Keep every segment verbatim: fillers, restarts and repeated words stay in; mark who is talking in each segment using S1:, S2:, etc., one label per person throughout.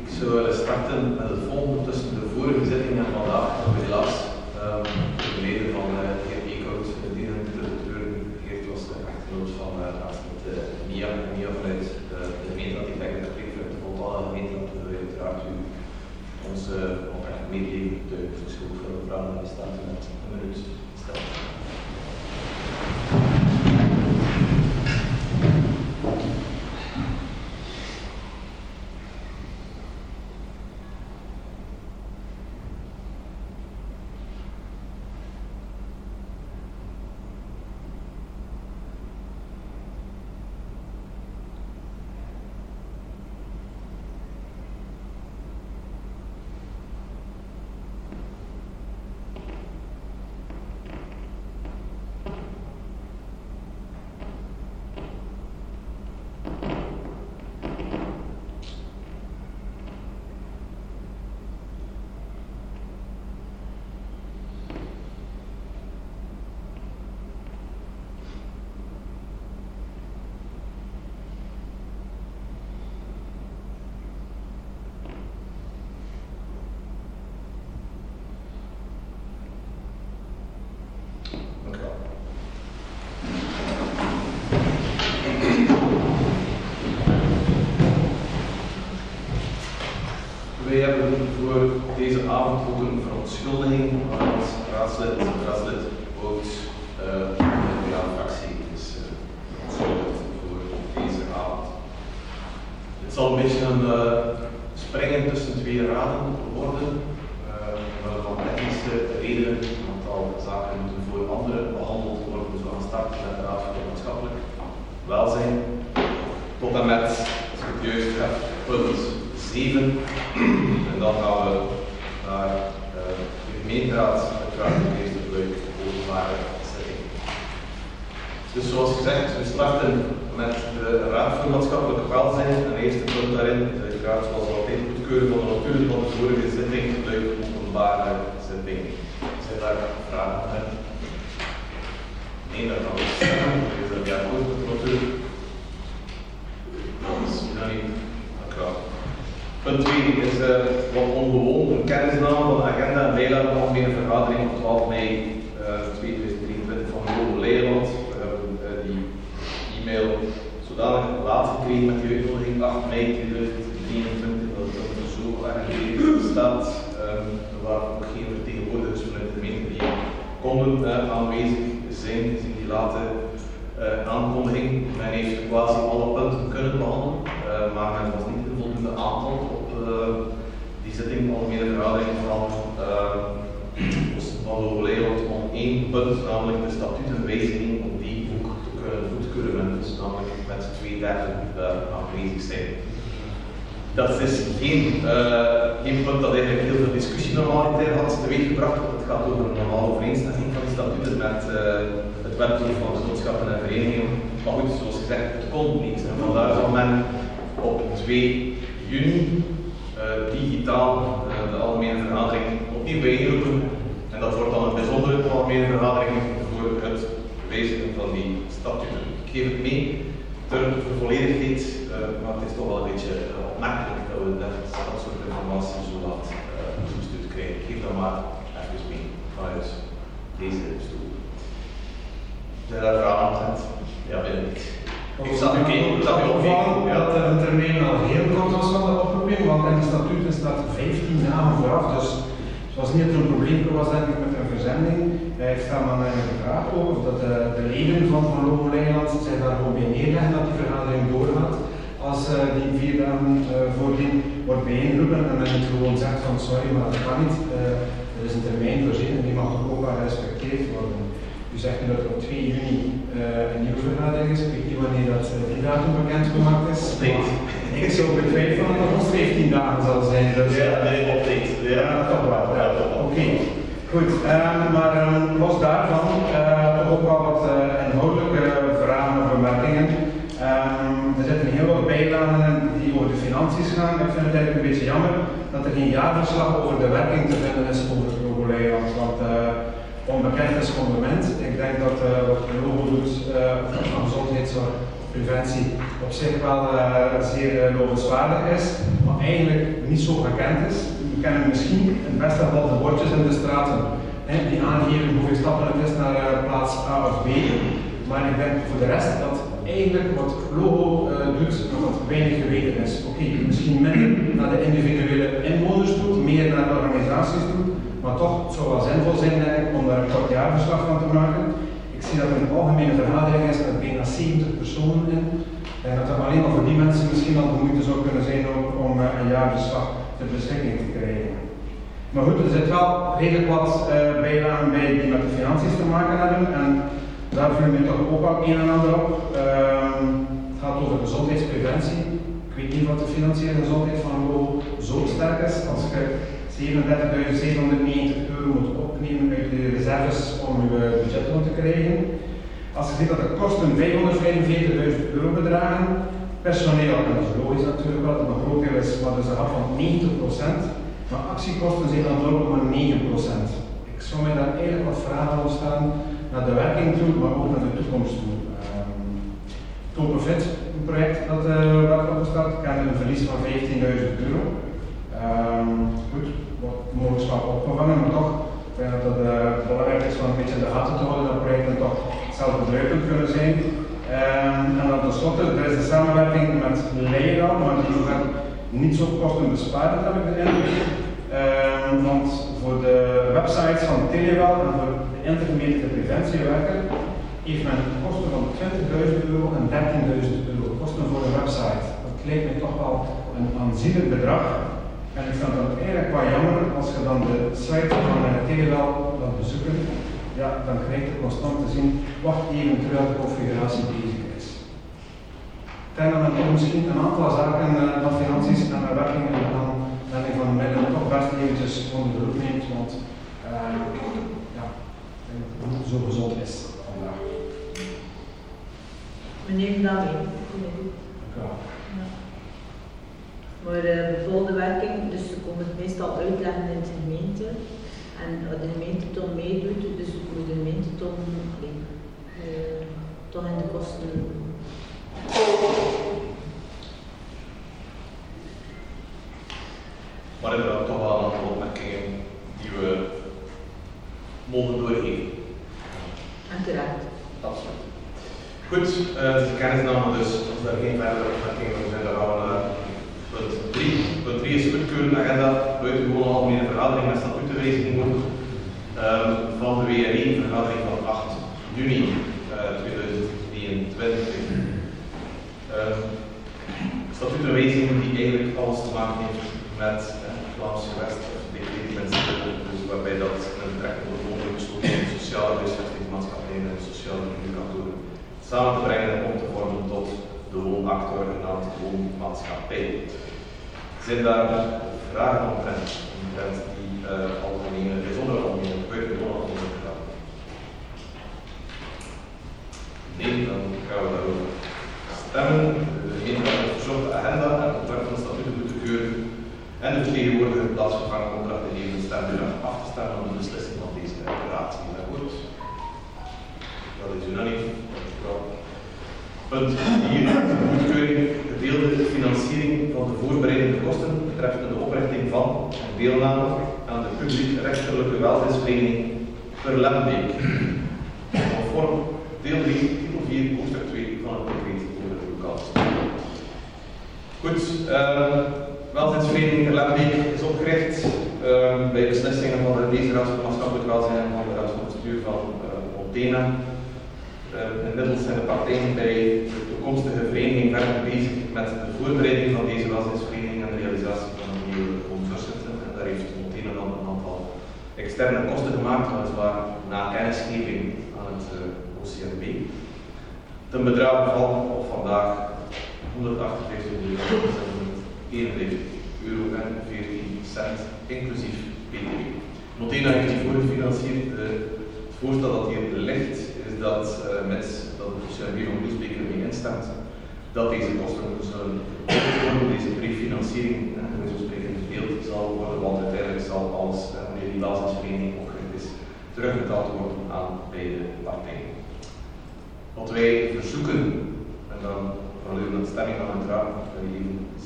S1: Ik zou willen starten met het volgende tussen de vorige zitting en vandaag. Helaas, um, de leden van uh, de heer Eekhout, die de directeur geeft, was de echtgenoot van uh, raadslid uh, Mia. Mia vanuit uh, de gemeenteraad, ik denk dat ik spreek vanuit de totale gemeenteraad, we willen uiteraard u onze uh, oprecht medeleven te verschuldigd voor de vragen die staan met een minuut stellen. Wij hebben voor deze avond ook een verontschuldiging aan het raadslid, het raadslid Bout uh, de N V A-fractie is uh, verontschuldigd voor deze avond. Het zal een beetje een uh, springen tussen twee raden worden, uh, van technische redenen, een aantal zaken moeten voor anderen behandeld worden, dus we gaan starten met de Raad voor het Maatschappelijk Welzijn, tot en met, als ik het juist heb, punt zeven. En dan gaan we naar uh, de gemeenteraad, uiteraard de eerste leuk openbare zitting. Dus zoals gezegd, we starten met de Raad voor Maatschappelijk Welzijn. En het eerste punt daarin, uiteraard zoals altijd, goedkeuren van de notulen van de vorige zitting, leuk openbare zitting. Zijn daar vragen aan? Nee, dat kan niet stemmen. Is dat ja goed met de notulen? Dat is unaniem. Dank u wel. Punt twee is uh, wat ongewoon, een kennisname van de agenda en bijlage van algemene vergadering op twaalf mei tweeduizend drieëntwintig van Logo Leijland. We hebben uh, die e-mail zodanig laat gekregen met die uitnodiging acht mei tweeduizend drieëntwintig dat het er zo aangegeven staat. Um, er waren ook geen vertegenwoordigers vanuit de gemeente die konden uh, aanwezig zijn, gezien die late uh, aankondiging. Men heeft quasi alle punten kunnen behandelen, uh, maar men was niet voldoende aantal op uh, die zitting van de vergadering van uh, van Logo Leijland om één punt, namelijk de statutenwijziging, om die ook te kunnen goedkeuren en dus namelijk met twee derde uh, aanwezig zijn. Dat is geen, uh, geen punt dat eigenlijk heel veel discussie normaliter had teweeggebracht, want het gaat over een normale overeenstemming van die statuten met uh, het wetboek van genootschappen en verenigingen. Maar goed, zoals gezegd, het kon niet en vandaar zal men op twee juni uh, digitaal uh, de algemene vergadering opnieuw bijeenroepen. En dat wordt dan een bijzondere algemene vergadering voor het wijzigen van die statuten. Ik geef het mee ter volledigheid, uh, maar het is toch wel een beetje uh, opmerkelijk dat we dat, dat soort informatie zo laat uh, toegestuurd krijgen. Ik geef dat maar even mee vanuit deze stoel. Zijn daar vragen aan het? Ja, ben ik. Ik zat u opvallen
S2: dat de termijn al heel kort was van de oproeping, want in de statuten staat vijftien dagen vooraf, dus het was niet dat er een probleem was denk ik met een verzending. Ik sta maar naar de vraag over dat de, de leden van, van Logo Leijland zich daar gewoon bij neerleggen dat die vergadering doorgaat. Als uh, die vier dagen uh, voordien wordt bijeengeroepen en men niet gewoon zegt van sorry, maar dat kan niet. Uh, er is een termijn voorzien en die mag ook wel gerespecteerd worden. U zegt nu dat er op twee juni uh, een nieuwe vergadering is. Ik weet niet wanneer dat uh, die datum bekendgemaakt is.
S1: Update.
S2: Ik zou betwijfelen dat het vijftien dagen zal zijn. Dus,
S1: ja, nee, update. Ja,
S2: ja, toch wel. Ja, Oké, okay. Goed. Um, maar um, los daarvan uh, toch ook wel wat uh, inhoudelijke vragen en bemerkingen. Um, er zitten heel wat bijlagen die over de financiën gaan. Ik vind het eigenlijk een beetje jammer dat er geen jaarverslag over de werking te vinden is over het Logo Leijland. Want uh, onbekend is fundament. Ik denk dat uh, wat de Logo doet uh, van gezondheidszorg, preventie, op zich wel uh, zeer uh, lovenswaardig is. Maar eigenlijk niet zo gekend is. We kennen misschien het beste wel de bordjes in de straten hè, die aangeven hoeveel stappen het is naar uh, plaats A of B. Maar ik denk voor de rest dat eigenlijk wat logo uh, doet nog wat weinig geweten is. Oké, okay, misschien minder naar de individuele inwoners toe, meer naar de organisaties toe, maar toch het zou wel zinvol zijn denk ik, om daar een kort jaarverslag van te maken. Ik zie dat er een algemene vergadering is met bijna zeventig personen in. En dat er alleen maar voor die mensen misschien al de moeite zou kunnen zijn ook om uh, een jaarverslag ter beschikking te krijgen. Maar goed, er zit wel redelijk wat uh, bijlagen bij die met de financiën te maken hebben. En daar viel mij toch ook wel een en ander op. Uh, het gaat over gezondheidspreventie. Ik weet niet wat de financiële gezondheid van een logo zo sterk is. Als je zevenendertigduizend zevenhonderdnegentig euro moet opnemen uit de reserves om je budget rond te krijgen. Als je ziet dat de kosten vijfhonderdvijfenveertigduizend euro bedragen, personeel, en dat is logisch natuurlijk wel, dat het een groot deel is, maar dus een gaat van negentig procent, maar actiekosten zijn dan nul komma negen procent. Ik zou mij daar eigenlijk wat vragen ontstaan naar de werking toe, maar ook naar de toekomst toe. Um, Toolprofit, een project dat uh, werd opgestart, kende een verlies van vijftienduizend euro. Um, goed, wat mogelijk wel opgevangen, maar toch, ik denk dat het uh, belangrijk is om een beetje in de gaten te houden dat projecten toch zelfbedruipend kunnen zijn. Um, en dan tenslotte, er is de samenwerking met Leidal, maar die gaat niet zo kostenbesparend heb ik de indruk. Um, want voor de websites van Telewel en voor de intergemeentelijke preventiewerker heeft men kosten van twintigduizend euro en dertienduizend euro kosten voor een website. Dat lijkt mij toch wel een aanzienlijk bedrag. En ik vind dat eigenlijk wel jammer als je dan de site van uh, Telewel laat bezoeken. Ja, dan krijg je constant te zien wat eventueel de configuratie bezig is. Ten dan toch misschien een aantal zaken uh, van financiën en uh, werkingen en aanleiding van de middelen toch best eventjes onder de loep neemt, want uh, ja, ik denk dat het niet zo gezond is vandaag.
S3: We nemen dat mee.
S2: Ja.
S3: Ja. Maar uh, bijvoorbeeld de werking, dus ze komen het meestal uitleggen in de gemeente. En de gemeente toch meedoet, dus moet de gemeente toch, uh, toch in de kosten.
S1: Maar er zijn toch wel een aantal opmerkingen die we mogen doorgeven.
S3: Uiteraard.
S1: Absoluut. Goed, uh, de kennisname dus, als er geen verdere opmerkingen zijn, dan gaan we naar punt drie. Punt drie is goedkeuren agenda, buitengewoon algemene vergadering met statutenwijzigingen um, van de W R I, vergadering van acht juni tweeduizend drieëntwintig. Um, statutenwijzigingen die eigenlijk alles te maken heeft met uh, Vlaams gewest of decreetprincipe, dus waarbij dat een betrekking wordt mogelijk besloten om sociale huisvestingsmaatschappijen en sociale communicatoren samen te brengen en om te vormen tot de woonactor genaamd woonmaatschappij. Zijn daar vragen omtrent, omtrent die uh, algemene, bijzonder algemene, buitengewoon algemene vragen? Nee, dan gaan we daarover stemmen. Degene die het verzochte agenda en het contract van statuten moeten keuren en de vertegenwoordiger plaatsvervangende opdrachten geven stemmen af te stemmen om de beslissing van deze raad. Is dat goed? Dat is unaniem. Punt vier. Goedkeuring gedeelde financiering van de voorbereidende kosten betreffende de oprichting van en deelname aan de publiek-rechtelijke welzijnsvereniging Verlembeek. Conform deel drie, titel vier, hoofdstuk twee van het decreet over de lokaal. Goed, uh, welzijnsvereniging Verlembeek is opgericht uh, bij beslissingen van de deze raad van maatschappelijk welzijn en van de raad van bestuur van uh, Montena. Uh, inmiddels zijn de partijen bij de toekomstige vereniging verder bezig met de voorbereiding van deze welzijnsvereniging en de realisatie van een nieuwe woonvoorzitting. En daar heeft Montena dan een aantal externe kosten gemaakt, weliswaar na kennisgeving aan het uh, O C M W. Ten bedrage van op vandaag honderdachtenvijftig eenenvijftig euro en veertien cent, inclusief B T W. Montena heeft hiervoor gefinancierd. Uh, het voorstel dat hier ligt is dat, uh, met dat de O C M W van Groesbeek ermee instemt, dat deze kosten zullen worden, deze prefinanciering, en uh, zo spreken verdeeld zal worden, want uiteindelijk zal als uh, wanneer die welzijnsvereniging opgericht is, terugbetaald worden aan beide partijen. Wat wij verzoeken, en dan gaan we naar de stemming van het raad, dat we even zien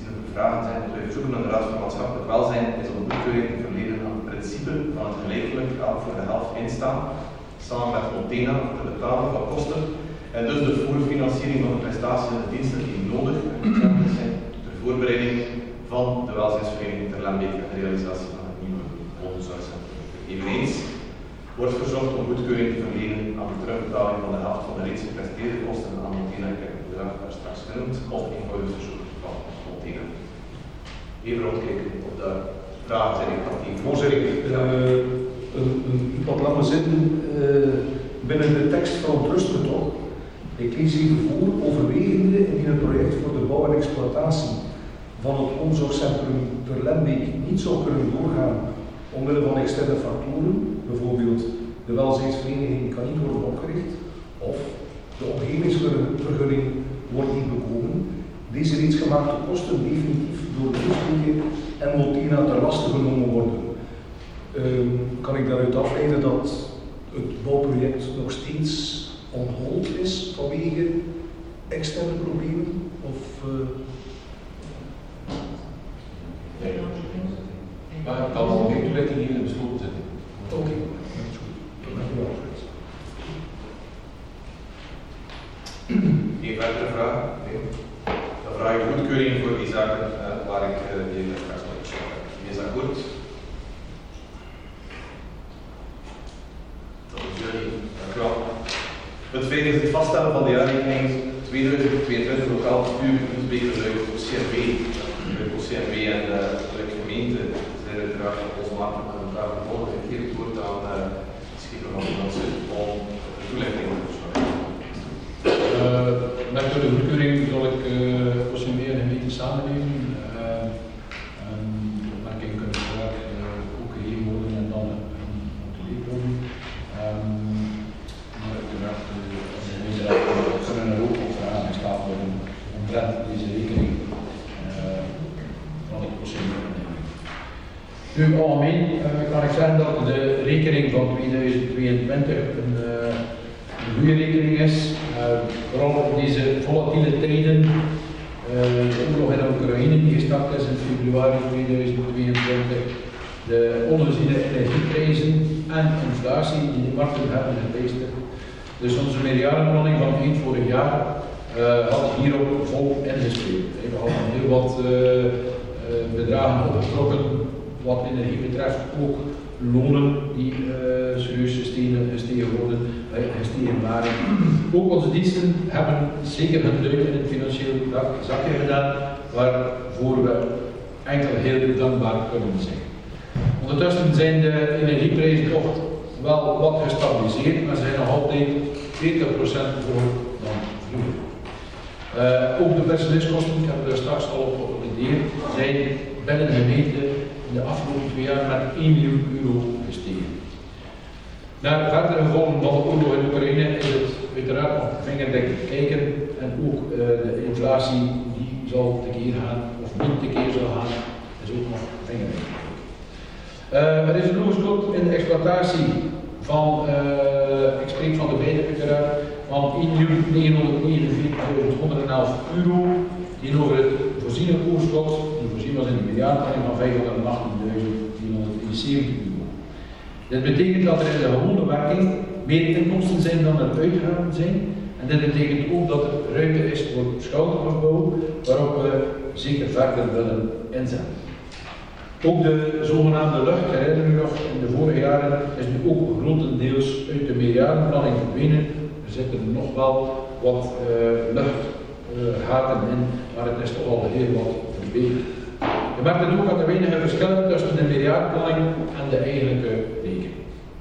S1: zien er vragen zijn. Dus wij verzoeken aan de Raad voor Maatschappelijk Welzijn is om goedkeuring te verlenen aan het principe van het gelijkelijk elk voor de helft instaan, samen met Montena voor de betaling van kosten en dus de voorfinanciering van de prestaties en de diensten die nodig en noodzakelijk zijn ter voorbereiding van de welzijnsvereniging ter Lembeek en de realisatie van het nieuwe woonzorgcentrum. Eveneens wordt verzocht om goedkeuring te verlenen aan de terugbetaling van de helft van de reeds gepresteerde kosten aan Montena. Ik heb het bedrag daar straks genoemd, of eenvoudig verzoek van Montena. Even rondkijken of de vragen zijn negatief.
S4: Voorzitter, uh, een, een wat lange zin uh, binnen de tekst verontrust me toch. Ik lees even voor, overwegende indien het project voor de bouw en exploitatie van het omzorgcentrum ter Lembeek niet zou kunnen doorgaan omwille van externe factoren, bijvoorbeeld de welzijnsvereniging kan niet worden opgericht of de omgevingsvergunning wordt niet bekomen, deze reeds gemaakte kosten definitief door de Oostelijke en Montena ter laste genomen worden. Uh, kan ik daaruit afleiden dat het bouwproject nog steeds on hold is vanwege externe problemen? Of, uh...
S5: Nee. Maar ik kan nog geen toelichting hier in de besloten zitten.
S4: Oké, okay. Dat is goed. Dank u wel.
S1: Geen verdere vragen? Nee. Dan vraag ik goedkeuring voor die zaken uh, waar ik uh, die straks nog besproken heb. Wie is akkoord? Dat is jullie. Dank u wel. Het tweede is het vaststellen van de jaarrekening tweeduizend tweeëntwintig lokaal bestuur Oostbeek-Luik O C M W. O C M W en de uh, gemeente zijn uiteraard losmakelijk met elkaar verbonden. Ik geef het woord aan uh, de schipper van Financiën om de toelichting te verschaffen.
S5: Uh, met de goedkeuring zal ik uh, O C M W en gemeente samennemen. Uh, um, maar ik kan uiteraard uh, ook gegeven worden en dan op de week komen. Um, maar uiteraard uh, als de gemeente kunnen er ook op vragen gesteld worden omtrent deze rekening uh, van het O C M W. Nu algemeen uh, kan ik zeggen dat de rekening van tweeduizend tweeëntwintig een, uh, een goede rekening is. Uh, vooral in deze volatiele tijden. Uh, de oorlog in Oekraïne die gestart is in februari tweeduizend tweeëntwintig. De ongeziene energieprijzen en inflatie die de markten hebben geteisterd. Dus onze meerjarenplanning van eind vorig jaar uh, had hierop vol ingespeeld. We hadden heel wat uh, uh, bedragen opgetrokken wat energie betreft, ook lonen die uh, serieus gestegen, gestegen worden, uh, gestegen waren. Ook onze diensten hebben zeker hun duim in het financieel zakje gedaan, waarvoor we enkel heel dankbaar kunnen zijn. Ondertussen zijn de energieprijzen toch wel wat gestabiliseerd, maar ze zijn nog altijd veertig procent hoger dan vroeger. Uh, ook de personeelskosten, ik heb er straks al op geredeerd, zijn binnen de gemeente in de afgelopen twee jaar met één miljoen euro gestegen. Naar de verdere gevolgen van de oorlog in Oekraïne is het uiteraard nog vingerdik kijken en ook uh, de inflatie die zal tekeer gaan of niet tekeer zal gaan, is ook nog vingerdik kijken. Uh, er is een loonschot in de exploitatie van, uh, ik spreek van de beide uiteraard, van één miljoen negenhonderdnegenenveertigduizend honderdelf euro tegenover het voorziene overschot, die voorzien was in de miljardplanning van vijfhonderdachttien duizend vierhonderdeenenzeventig euro. Dit betekent dat er in de gewone werking meer inkomsten zijn dan er uitgaven zijn. En dit betekent ook dat er ruimte is voor schouderafbouw, waarop we zeker verder willen inzetten. Ook de zogenaamde lucht, herinner u nog, in de vorige jaren is nu ook grotendeels uit de meerjarenplanning verdwenen. Er zitten nog wel wat uh, luchtgaten uh, in, maar het is toch al heel wat verbeterd. Je merkt het ook aan de weinige verschillen tussen de meerjarenplanning en de eigenlijke rekening.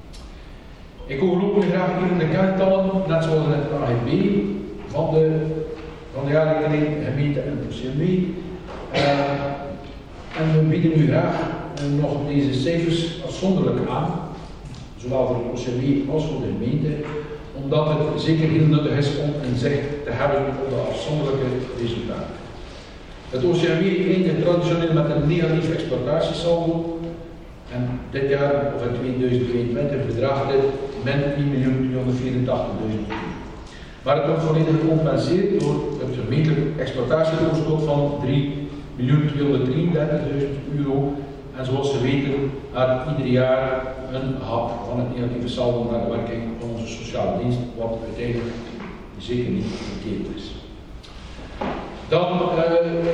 S5: Ik overloop nu graag hier de kerntallen, net zoals in het A G B van de, van de jaarrekening, gemeente en O C M W. Uh, En we bieden u graag uh, nog deze cijfers afzonderlijk aan, zowel voor het O C M W als voor de gemeente, omdat het zeker heel nuttig is om een zicht te hebben op de afzonderlijke resultaten. Het O C M W eindigt traditioneel met een negatief exploitatiesaldo en dit jaar, of in tweeduizend tweeëntwintig, bedraagt dit min één miljoen tweehonderdvierentachtigduizend euro. Maar het wordt volledig gecompenseerd door het gemeentelijk exploitatieoverschot van drie miljoen tweehonderddrieëndertigduizend euro. En zoals we weten, gaat ieder jaar een hap van het negatieve saldo naar de werking van onze sociale dienst, wat uiteindelijk zeker niet verkeerd is. Dan uh,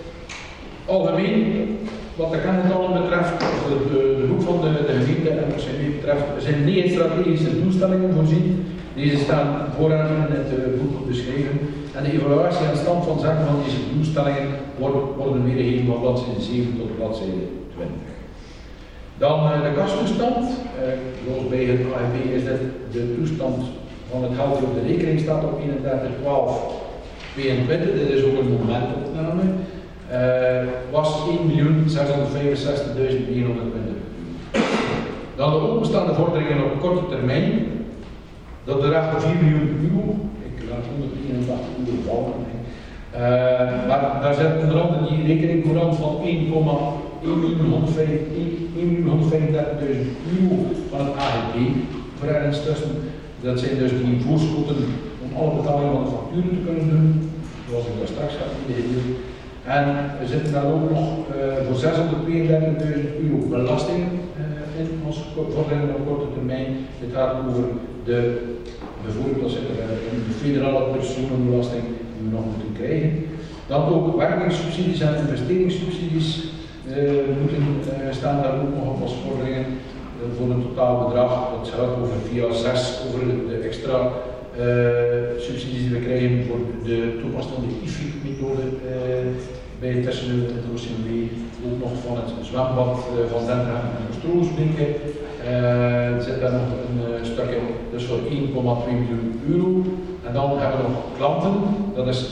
S5: algemeen, wat de kennistallen betreft, de, de, de hoek van de, de gemeente en de C W betreft, er zijn negen strategische doelstellingen voorzien. Deze staan vooraan in het uh, boek beschreven. En de evaluatie en stand van zaken van deze doelstellingen worden, worden weergegeven van bladzijde zeven tot bladzijde twintig. Dan uh, de kastoestand. Uh, zoals bij het A H B is dit de toestand van het geld die op de rekening staat op eenendertig twaalf tweeëntwintig. Dit is ook een momentopname. Uh, was één miljoen zeshonderdvijfenzestigduizend negenhonderdtwintig euro. Dan de openstaande vorderingen op korte termijn. Dat bedraagt vier miljoen euro. Ik laat honderdeenentachtig euro vallen. Uh, maar daar zit onder andere die rekening vooraan van één miljoen honderdvijfendertigduizend euro van het A G B voor ergens tussen. Dat zijn dus die voorschotten om alle betalingen van de facturen te kunnen doen, zoals ik daar straks had ingedeeld. En we zitten daar ook nog uh, voor zeshonderdtweeëndertigduizend euro belasting uh, in als vordering op korte termijn. Dit gaat over de, bijvoorbeeld als er uh, de federale personenbelasting die we nog moeten krijgen. Dan ook werkingssubsidies en investeringssubsidies uh, moeten uh, staan daar ook nog op als vorderingen uh, voor een totaal bedrag. Dat gaat over via zes over de extra uh, subsidies die we krijgen voor de toepassing van de I F I-methode uh, bij het personeel in het O C M W. Ook nog van het zwembad uh, van Denderhem en Stroosbinken. Uh, er zit daar nog een uh, stuk in, dus voor één komma twee miljoen euro. En dan hebben we nog klanten, dat is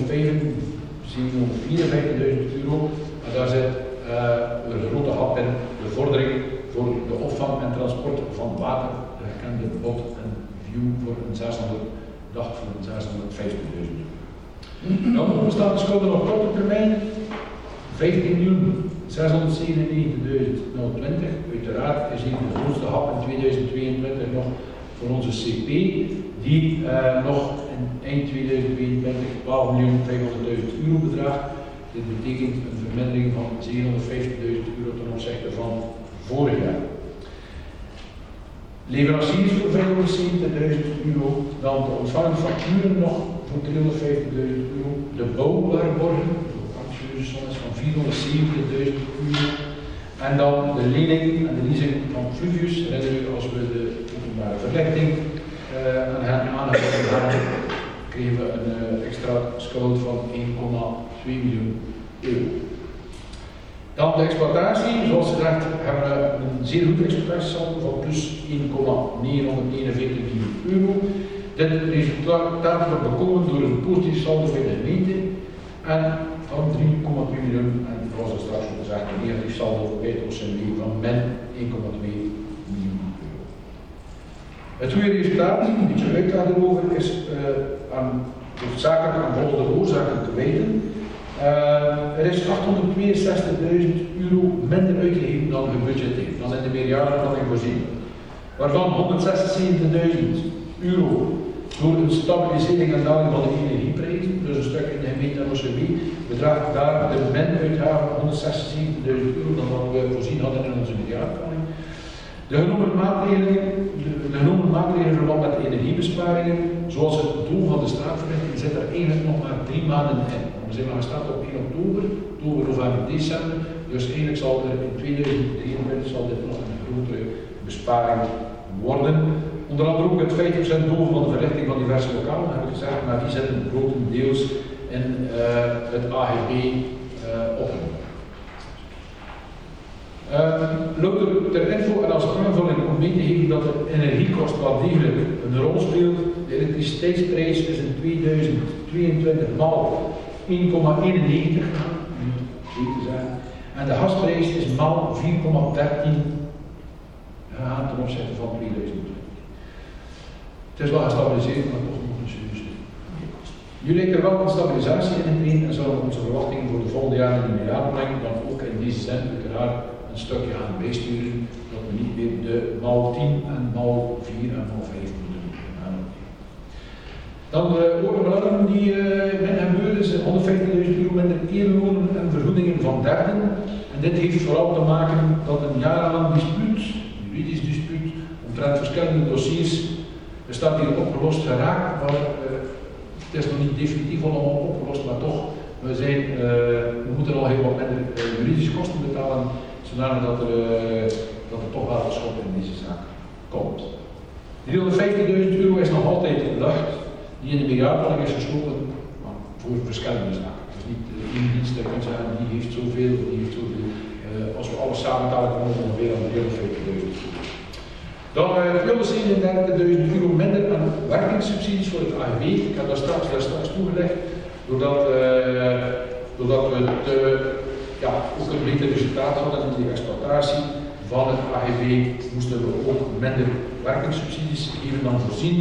S5: zevenhonderdvierenvijftigduizend euro. En daar zit uh, een grote hap in, de vordering voor de opvang en transport van water, de gekende bot en view voor een zeshonderd, dacht voor een zeshonderdvijftigduizend euro. Dan bestaat de schulden op korte termijn, vijftien miljoen zeshonderdzevenennegentigduizend twintig. Uiteraard is hier de grootste hap in tweeduizend tweeëntwintig nog voor onze C P, die uh, nog in eind tweeduizend tweeëntwintig twaalf miljoen vijfhonderdduizend euro bedraagt. Dit betekent een vermindering van zevenhonderdvijftigduizend euro ten opzichte van vorig jaar. Leveranciers voor vijfhonderdzeventigduizend euro, dan de ontvangen facturen nog voor driehonderdvijftigduizend euro, de bouwwaarborgen, ambitieuze sommen van vierhonderdzeventigduizend euro, en dan de lening en de leasing van Fluvius. Herinner u, als we de openbare verlichting uh, aan hen aangegeven hadden, kregen we een uh, extra schuld van één komma twee miljoen euro. Dan de exploitatie, zoals gezegd hebben we een zeer goed exploitatiesaldo van plus één komma negenhonderdeenenveertig miljoen euro. Dit resultaat wordt bekomen door een positief saldo bij de gemeente en van drie komma twee miljoen en zoals er straks al gezegd een negatief saldo bij het O C M W van min één komma twee miljoen euro. Het goede resultaat, een beetje uitleg erover, is uh, aan hoofdzakelijk aan volgende oorzaken te wijten. Uh, er is achthonderdtweeënzestigduizend euro minder uitgegeven dan gebudgeteerd, dan in de meerjarenplanning voorzien. Waarvan honderdzesenzeventigduizend euro door een stabilisering en daling van de energieprijzen, dus een stuk in de gemeente en O C M W, bedraagt daar de min-uitgaven honderdzesenzeventigduizend euro dan wat we voorzien hadden in onze meerjarenplanning. De genomen maatregelen, de, de genomen maatregelen in verband met de energiebesparingen, zoals het doel van de straatverlichting, zit er eigenlijk nog maar drie maanden in. We zijn maar gestart op één oktober, oktober, november, december, dus eigenlijk zal er in tweeduizend drieëntwintig zal dit nog een grotere besparing worden. Onder andere ook het vijftig procent doel van de verlichting van diverse lokalen, heb ik gezegd, maar die zitten grotendeels in uh, het A G B uh, opgenomen. Uh, loopt er ter info en als aanvulling om mee te geven dat de energiekost wel degelijk een rol speelt. De elektriciteitsprijs is in tweeduizend tweeëntwintig maal één komma eenennegentig gegaan, en de gasprijs is maal vier komma dertien gegaan ten opzichte van tweeduizend twintig. Het is wel gestabiliseerd, maar toch nog een serieus stuk. Nu lijkt er wel een stabilisatie in het been en zouden onze verwachtingen voor de volgende jaren in de jaarplanning dan ook in deze zin uiteraard een stukje gaan bijsturen, dat we niet meer de maal tien en maal vier en maal vijf moeten gaan. Dan de ook belangen die uh, men gebeuren is honderdvijftigduizend euro minder eerlonen en vergoedingen van derden. En dit heeft vooral te maken dat een jarenlang dispuut, juridisch dispuut, omtrent verschillende dossiers, er staat hier opgelost geraakt, maar uh, het is nog niet definitief allemaal opgelost, maar toch, we, zijn, uh, we moeten al heel wat minder uh, juridische kosten betalen, zodanig dat er, uh, dat er toch wel een schot in deze zaak komt. driehonderdvijftigduizend euro is nog altijd in lucht, die in de miljardplanning is gesloten, maar voor verschillende zaken. Dus niet uh, één dienst dat kan zeggen, die heeft zoveel, die heeft zoveel. Uh, als we alles samentalen, komen we ongeveer aan driehonderdvijftigduizend euro. Dan uh, tweehonderdzevenendertigduizend euro minder aan werkingssubsidies voor het A G W. Ik heb dat straks, dat straks toegelegd, doordat, uh, doordat we te, ja, ook een beter resultaat hadden in de exploitatie van het A G W, moesten we ook minder werkingssubsidies geven dan voorzien.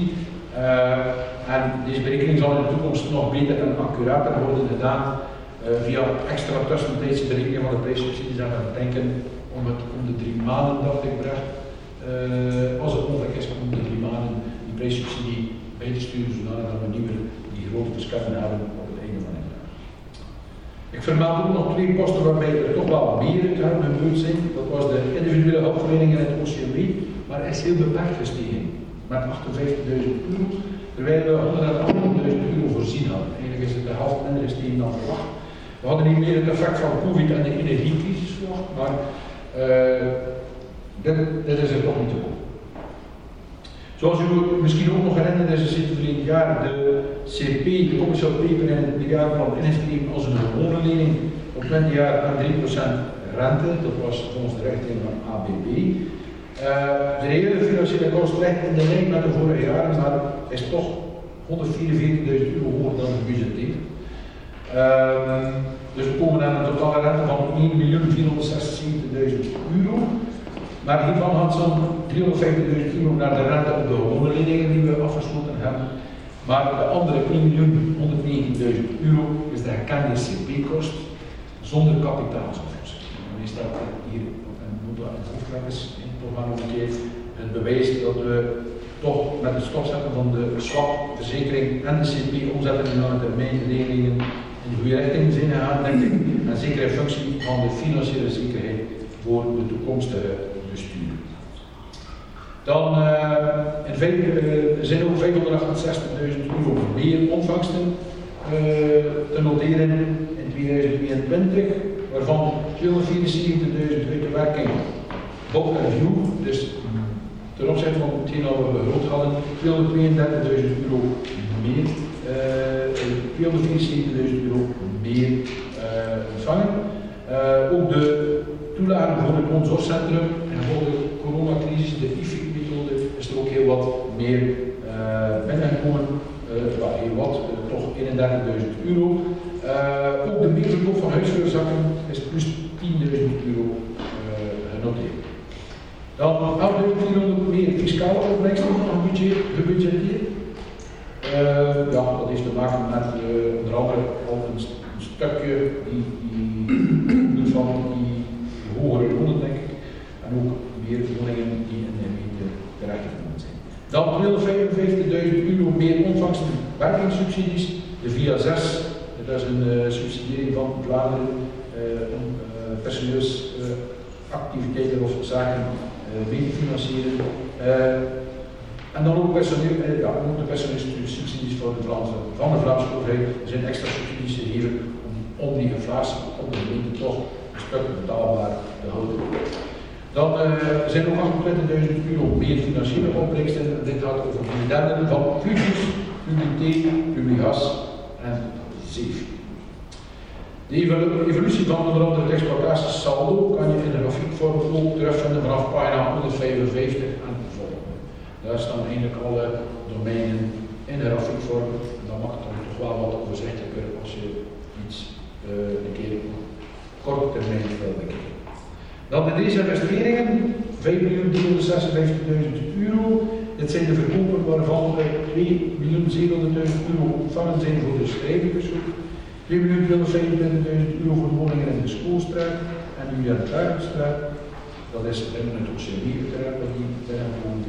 S5: Uh, en deze berekening zal in de toekomst nog beter en accurater worden gedaan uh, via extra tussentijdse berekening van de prijssubsidies en we denken om het om de drie maanden, dacht ik, Brecht, uh, als het mogelijk is om de drie maanden die prijssubsidie bij te sturen, zodat we niet meer die grote verschillen hebben op het einde van het jaar. Ik vermeld ook nog twee posten waarbij er toch wel meer gaan gebeurd zijn. Dat was de individuele hulpverlening in het O C M W, maar is heel beperkt gestegen met achtenvijftigduizend euro, terwijl we honderdachtigduizend euro voorzien hadden. Eigenlijk is het de helft minder gestegen dan verwacht. We hadden niet meer het effect van COVID en de energiecrisis verwacht, maar uh, dit, dit is er toch niet te komen. Zoals u misschien ook nog herinnert, is er sinds verleden jaar de C P, de commercial paper in het miljardplan ingeschreven als een gewone lening op twintig jaar aan drie procent rente. Dat was volgens de richtlijn van A B B. Uh, de hele financiële kost ligt in de lijn met de vorige jaren, maar is toch honderdvierenveertigduizend euro hoger dan gebudgeteerd. Uh, dus we komen aan een totale rente van één miljoen vierhonderdzesenzestigduizend euro. Maar hiervan had zo'n driehonderdvijftigduizend euro naar de rente op de gewone leningen die we afgesloten hebben. Maar de andere één miljoen honderdnegentigduizend euro is de herkende C P-kost zonder kapitaalsoplossing. Nu staat hier op een nota en hoofdletters in het programma omgekeerd. Het bewijst dat we toch met het stopzetten van de swap-verzekering en de C P omzetten in lange termijn leningen in de goede richting zijn gegaan, denk ik. En zeker in functie van de financiële zekerheid voor de toekomstige bestuur. Dan uh, in vijf, uh, zijn ook vijfhonderdachtenzestigduizend euro meer ontvangsten uh, te noteren in tweeduizend tweeëntwintig, waarvan tweehonderdvierenzeventigduizend uit de werking Bob en View, dus ten opzichte van hetgeen dat we begroot hadden, tweehonderdtweeëndertigduizend euro meer, uh, tweehonderdvierenzeventigduizend euro meer uh, ontvangen. Uh, ook de toelagen voor het woonzorgcentrum en voor de coronacrisis, de I F I C-methode, is er ook heel wat meer uh, binnengekomen. Uh, well, heel wat, uh, toch eenendertigduizend euro. Uh, ook de meerverkoop van huisvuurzakken is plus tienduizend euro uh, genoteerd. Dan elfduizend vierhonderd meer fiscale opbrengsten gebudgeteerd. Uh, ja, dat heeft te maken met uh, onder andere al een, een stukje die, die van die hogere lonen, denk ik, en ook meer woningen die in de gemeente terechtgekomen zijn. Dan tweehonderdvijfenvijftigduizend euro meer ontvangsten werkingssubsidies, de via zes, dat is een uh, subsidiëring van Vlaanderen uh, om uh, personeelsactiviteiten uh, of zaken uh, mee te financieren. Uh, en dan ook, personeel, uh, ja, ook de personeelssubsidies van de Vlaamse, van de Vlaamse overheid. Er zijn extra subsidies gegeven om, om die inflatie op de gemeente toch een stuk betaalbaar te houden. Dan uh, zijn er ook achtentwintigduizend euro meer financiële opbrengsten. Dit gaat over dividenden van Publius, Publité, Publigas en Zeef. De evolutie van onder andere het exploitatiesaldo kan je in de grafiekvorm ook terugvinden vanaf pagina honderdvijfenvijftig en volgende. Daar staan eigenlijk alle domeinen in de grafiekvorm. Dan mag het dan toch wel wat overzichtelijker als je iets uh, een keer op korte termijn wil bekijken. Dan de desinvesteringen, vijf miljoen driehonderdzesenvijftigduizend euro. Dit zijn de verkopen waarvan twee miljoen zevenhonderdduizend euro ontvangen zijn voor de schrijversgroep. twee miljoen tweehonderdvijfentwintigduizend euro voor woningen in de Schoolstraat en nu de Tuigenstraat. Dat is binnen het O C M uiteraard dat die binnengekomen zijn.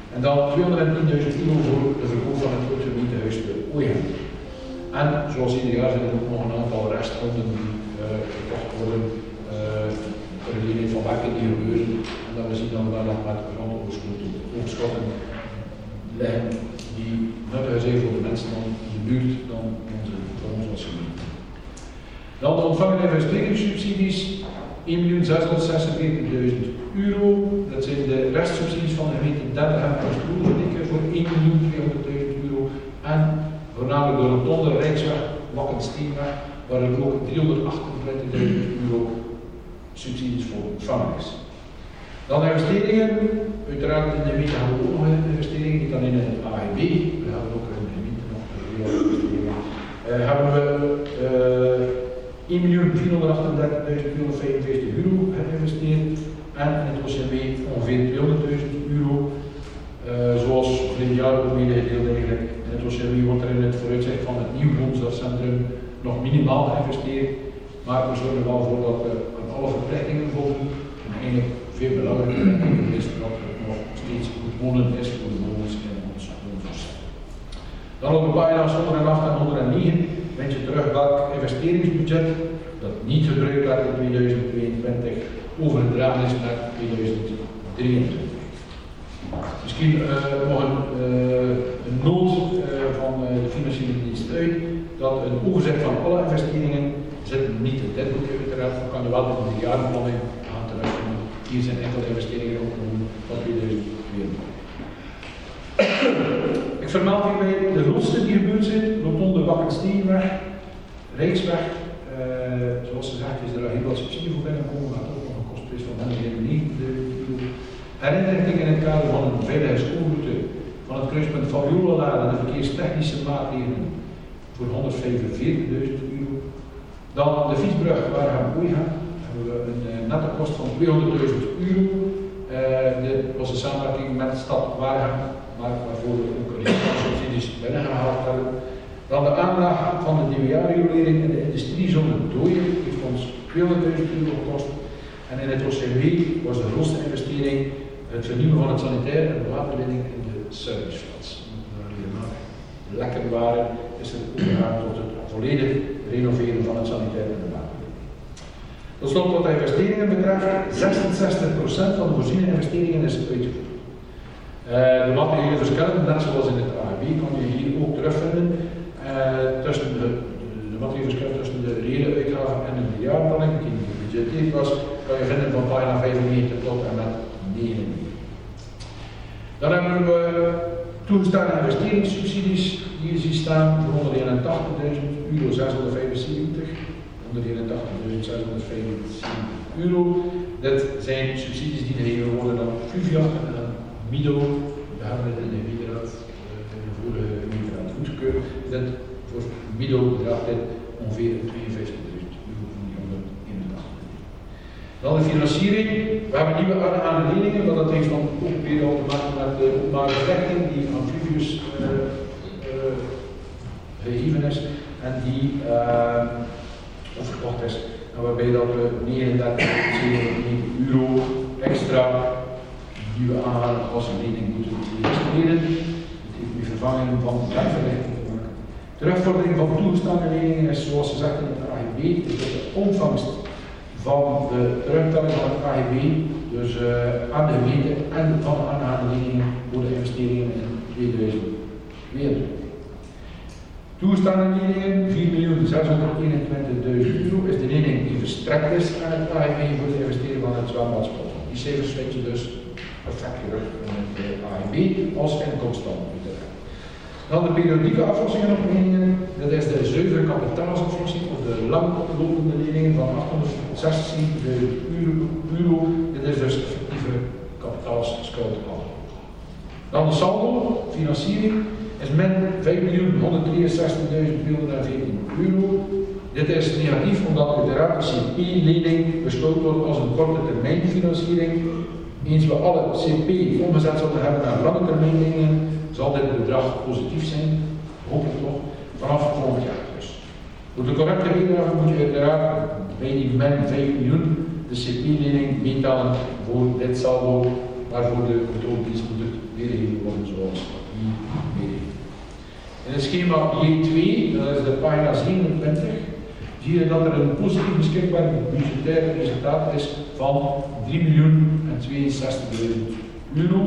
S5: En dan tweehonderdtienduizend euro voor de verkoop van het grote gemeentehuis te Ooijen. En zoals ieder jaar zijn er ook nog een aantal restgronden die uh, gekocht worden uh, voor de eenheid van werken die gebeuren. En dat we zien dan wel nog met overschotten liggen die nuttiger zijn voor de mensen dan in de buurt dan onze, voor ons als gemeente. Dan de ontvangen investeringssubsidies, één miljoen zeshonderdzesenveertigduizend euro. Dat zijn de restsubsidies van de gemeente Denderhem en Stroelgedikke voor één miljoen tweehonderdduizend euro. En voornamelijk de rotonde Rijksweg, Wakkensteenweg, waar er ook driehonderdachtentwintigduizend euro subsidies voor ontvangen is. Dan investeringen, uiteraard in de gemeente hebben we ook nog investeringen, niet alleen in het A G B, we hebben ook in de gemeente nog investeringen. Uh, hebben we uh, één miljoen vierhonderdachtendertigduizend tweehonderdvijfenveertig euro geïnvesteerd en in het O C M W ongeveer tweehonderdduizend euro. Uh, zoals vorig jaar ook medegedeeld eigenlijk. In het O C M W wordt er in het vooruitzicht van het nieuwe woonzorgcentrum nog minimaal geïnvesteerd, maar we zorgen er wel voor dat we aan alle verplichtingen voldoen. En eigenlijk veel belangrijker is dat het nog steeds goed wonen is voor de bewoners in ons woonzorgcentrum. Dan op de pagina's honderdacht en honderdnegen vind je terug welk investeringsbudget dat niet gebruikt werd in tweeduizend tweeëntwintig overgedragen is naar tweeduizend drieëntwintig. Misschien uh, nog een, uh, een noot uh, van uh, de financiële dienst uit dat een overzicht van alle investeringen zit niet in dit boek uiteraard, dan kan je wel in de jaarplanning aan terugvinden. Hier zijn enkele investeringen opgenomen van tweeduizend tweeëntwintig. Ik vermeld hierbij de grootste die gebeurd zijn, rotonde Wakkensteenweg, Rijksweg. Uh, zoals gezegd is er heel wat subsidie voor binnenkomen, maar ook nog een kostprijs van honderdnegenennegentigduizend euro. Herinnering in het kader van een veiligheidsroute van het kruispunt van Jolalade en de verkeerstechnische maatregelen voor honderdvijfenveertigduizend euro. Dan de fietsbrug Waregem-Ooijen hebben we een uh, nette kost van tweehonderdduizend euro. Uh, dit was een samenwerking met de stad Waregem, maar waarvoor we ook een subsidies binnengehaald hebben. Dan de aanleg van de nieuwjaarriolering in de industriezone Dooijen heeft ons tweehonderdduizend euro gekost. En in het O C M W was de grootste investering het vernieuwen van het sanitair en de waterleiding in de serviceflats. Waar we helemaal lekker waren, is er overgegaan tot het volledig renoveren van het sanitair en de waterleiding. Tot slot wat de investeringen betreft, zesenzestig procent van de voorziene investeringen is uitgevoerd. Uh, de materiële verschillen, net zoals in het A G B, kan je hier ook terugvinden. Uh, tussen de, de materiële verschillen tussen de reële uitgaven en de jaarplanning, die gebudgeteerd was, kan je vinden van pagina vijfennegentig tot en met negenennegentig. Dan hebben we toegestane investeringssubsidies. Hier zie je staan voor honderdeenentachtigduizend euro zeshonderdvijfenzeventig, honderdeenentachtigduizend zeshonderdvijfenzeventig euro. Dit zijn subsidies die gegeven worden aan Fluvia en aan Mido. We hebben het in de gemeenteraad, in de vorige gemeenteraad goedgekeurd. Dit voor Mido bedraagt dit ongeveer tweeënvijftigduizend euro van die honderdeenentachtig. Dan de financiering. We hebben nieuwe aanleningen, maar dat heeft dan ook weer al te maken met de openbare verplichting die aan Fluvius uh, uh, gegeven is en die uh, verkocht is. En waarbij dat we negenendertig euro extra die we aanhalen als een lening moeten registreren. Het heeft nu vervanging van de verplichting te maken. Terugvordering van toegestane leningen is zoals gezegd in het A G B, is dat de ontvangst van de terugbetaling van het A G B, dus uh, aan de gemeente en van de aangehaalde leningen voor de investeringen in tweeduizend tweeëntwintig. Toegestane leningen, vier miljoen zeshonderdeenentwintigduizend euro, is de lening die verstrekt is aan het A G B voor de investering van het zwembadspot. Die cijfers vind je dus perfect terug in het A G B als inkomsten. Dan de periodieke aflossingen op leningen, dat is de zuivere kapitaalsaflossing of de langlopende leningen van achthonderdzesenzeventigduizend euro. Dit is dus effectieve kapitaalsschuld. Dan de saldo, financiering, is min vijf miljoen honderddrieënzestigduizend tweehonderdveertien euro. Dit is negatief omdat uiteraard de C P-lening beschouwd wordt als een korte termijn financiering. Eens we alle C P omgezet zouden hebben naar lange termijn leningen, zal dit bedrag positief zijn, hoop ik toch, vanaf volgend jaar dus. Voor de correcte weergave moet je uiteraard bij die min vijf miljoen de C P-lening meetellen voor dit saldo maar voor de controledienst moet het weergegeven worden zoals hier meegegeven. In het schema J twee, dat is de pagina zevenentwintig, zie je dat er een positief beschikbaar budgetair resultaat is van drie miljoen tweeënzestigduizend euro.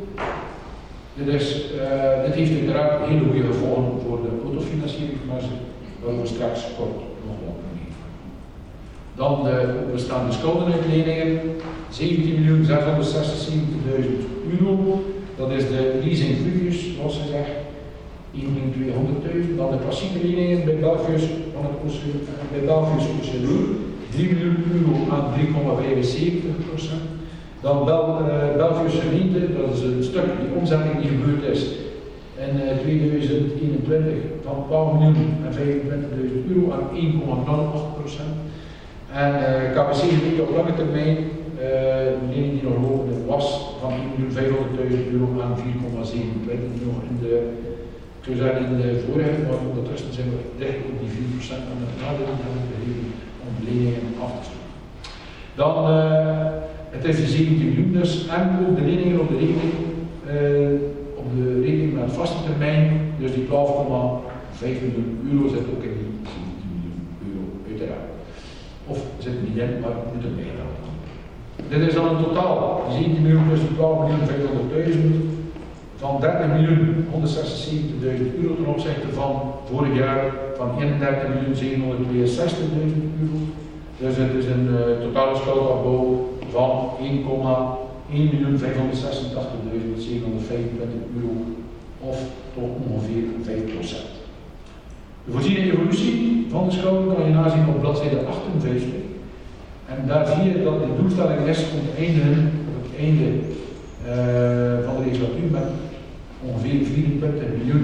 S5: Dit, is, uh, dit heeft uiteraard hele goede gevolgen voor de autofinancieringsmarge, waar we straks kort nog wat mee. Dan de bestaande schuldenuitleningen, zeventien miljoen zeshonderdzesenzeventigduizend euro. Dat is de leasing previous, zoals ze zegt, één miljoen tweehonderdduizend. Dan de klassieke leningen bij Belgius van het bij Belgius O C L U, drie miljoen euro aan drie komma vijfenzeventig procent. Dan Bel, uh, Belgius gemeente, dat is een stuk die omzetting die gebeurd is in uh, tweeduizend eenentwintig van twaalf miljoen vijfentwintigduizend euro aan één komma nul acht procent. En uh, K B C gemeente op lange termijn, uh, de lening die nog lopende was, van één miljoen vijfhonderdduizend euro aan vier komma zevenentwintig nog in de, ik zou zeggen in de vorige, maar ondertussen zijn we dicht op die vier procent aan het nadeel van de regering om leningen af te sluiten. Dan uh, het is de zeventien miljoen dus, en ook de leningen op de rekening, uh, op de rekening met vaste termijn, dus die twaalf komma vijf miljoen euro zit ook in die zeventien miljoen euro, uiteraard. Of zit er niet in, maar moet erbij houden. Dit is dan een totaal, die zeventien miljoen plus die twaalf miljoen vijfhonderdduizend, van dertig miljoen honderdzesenzeventigduizend euro ten opzichte van vorig jaar van eenendertig miljoen zevenhonderdtweeënzestigduizend euro. Dus het is een uh, totale schuldafbouw van één komma één miljoen vijfhonderdzesentachtigduizend zevenhonderdvijfentwintig euro, of toch ongeveer vijf procent. De voorziene evolutie van de schulden kan je nazien op bladzijde achtenvijftig. En daar zie je dat de doelstelling is om te eindigen op het einde uh, van de legislatuur met ongeveer vierentwintig miljoen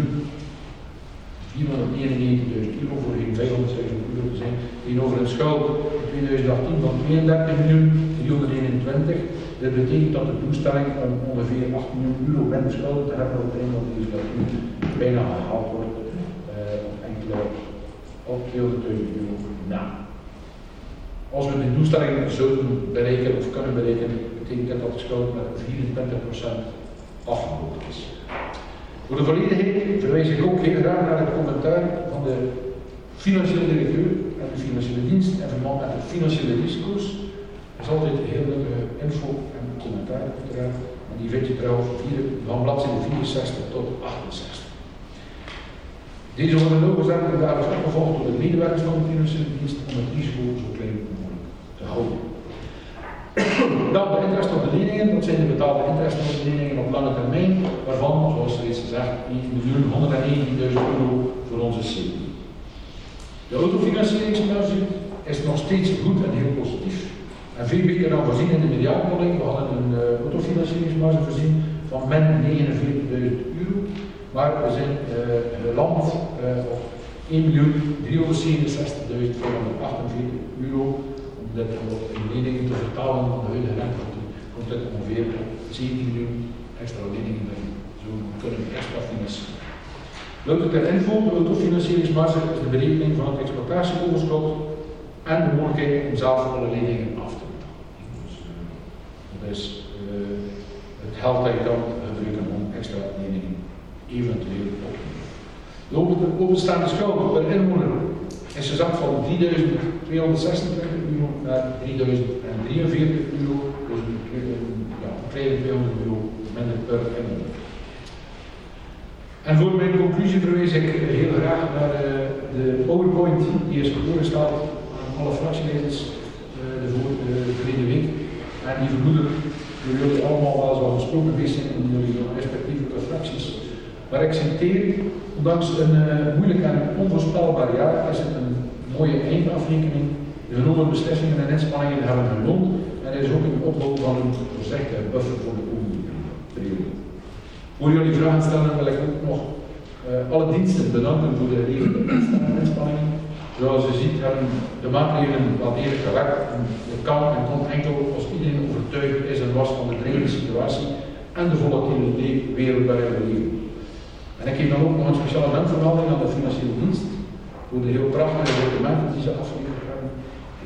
S5: vierhonderdnegenennegentigduizend euro voor geen vijfhonderdduizend euro te zijn, tegenover een schuld in tweeduizend achttien van tweeëndertig miljoen driehonderdeenentwintig. Dit betekent dat de doelstelling om ongeveer acht miljoen euro minder schulden te hebben op het einde van de legislatuur bijna gehaald wordt uh, op enkele op tweehonderdduizend euro na. Als we de doelstelling zouden bereiken of kunnen bereiken, betekent dat dat de schuld met vierentwintig procent afgebouwd is. Voor de volledigheid verwijs ik ook heel graag naar het commentaar van de financiële directeur en de financiële dienst en verband met de financiële risico's. Er is altijd heel leuke info en commentaar uiteraard, en die vind je trouwens van bladzijde vierenzestig tot achtenzestig. Deze worden nauwgezet en dagelijks opgevolgd door de medewerkers van de financiële dienst om het risico zo klein mogelijk te houden. Dan de interest op de leningen, dat zijn de betaalde interest op de leningen op lange termijn, waarvan, zoals reeds gezegd, één miljoen honderdnegentigduizend euro voor onze C D. De autofinancieringsmarge is nog steeds goed en heel positief. En veel beter dan voorzien in de mediaanmodel. We hadden een uh, autofinancieringsmarge voorzien van min negenenveertigduizend euro, maar we zijn uh, geland uh, op één miljoen driehonderdzevenenzestigduizend vijfhonderdachtenveertig euro. Om dit in leningen te vertalen van de huidige rente, komt dit ongeveer zeventien miljoen extra leningen dat je zo kunnen extra financieren. Louter ter info, de autofinancieringsmarge is de berekening van het exploitatieoverschot en de mogelijkheid om zelf alle leningen af te betalen. Dus, uh, dat is uh, het geld dat je kan gebruiken om extra leningen eventueel op te nemen. De openstaande schuld per inwoner is gezakt van drieduizend tweehonderdzesentwintig euro naar drieduizend drieënveertig euro, dus een ja, kleine tweehonderd euro minder per inwoner. En voor mijn conclusie verwijs ik heel graag naar uh, de PowerPoint die is voorgesteld aan alle fractieleiders uh, de, voor, uh, de verleden week. En die vermoedelijk door jullie allemaal wel eens al gesproken geweest zijn in jullie respectieve fracties. Maar ik citeer, ondanks een uh, moeilijk en onvoorspelbaar jaar is het een mooie eindafrekening. De genomen beslissingen en inspanningen hebben geloond en er is ook een opbouw van een voorzichtige buffer voor de komende periode. Voor jullie vragen stellen wil ik ook nog uh, alle diensten bedanken voor de regeling en inspanningen. Zoals u ziet hebben de maatregelen wel eerlijk gewerkt en het kan en kon enkel als iedereen overtuigd is en was van de dringende situatie en de volatiele wereld waarin we leven. En ik geef dan ook nog een speciale dankvermelding aan de financiële dienst voor de heel prachtige documenten die ze afgeleverd hebben.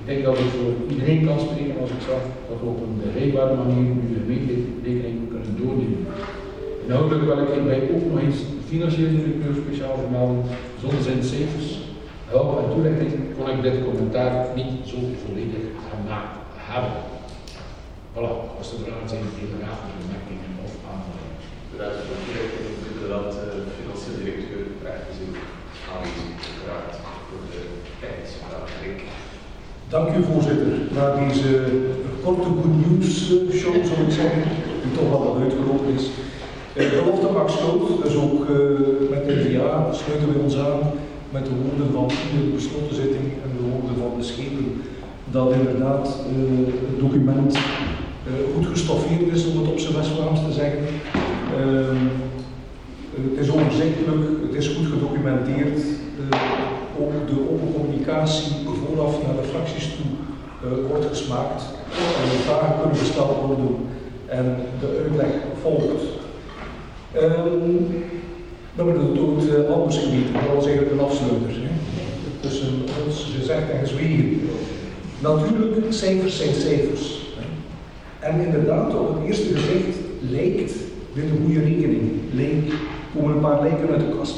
S5: Ik denk dat ik voor iedereen kan spreken als ik zeg dat we op een bereikbare manier nu de gemeenterekening kunnen doornemen. Inhoudelijk wil ik hierbij ook nog eens de financiële directeur speciaal vermelden. Zonder zijn cijfers, hulp en toelichting kon ik dit commentaar niet zo volledig gemaakt hebben. Voilà, als er vragen zijn, inderdaad, bemerkingen of aanvullingen.
S1: Bedankt voor de toelichting. Ik vind dat de financiële directeur echt gezien aanwezig geraakt voor de tijd.
S4: Dank u voorzitter. Na deze korte good news show, zou ik zeggen, die toch al wat uitgelopen is. De belofte maakt schuld, dus ook uh, met de N V A sluiten we ons aan met de woorden van de besloten zitting en de woorden van de schepen, dat inderdaad uh, het document uh, goed gestoffeerd is, om het op zijn West-Vlaams te zeggen. Uh, het is overzichtelijk, het is goed gedocumenteerd. Uh, ook de open communicatie vooraf naar de fracties toe uh, wordt gesmaakt. En de vragen kunnen gesteld worden en de uitleg volgt. Um, dan wordt het door het uh, Alpersgebied, dat was eigenlijk een afsluiter. Hè? Tussen ons gezegd en gezwegen. Natuurlijk, cijfers zijn cijfers. Hè? En inderdaad, op het eerste gezicht lijkt dit een goede rekening. Lijkt, komen een paar lijken uit de kast.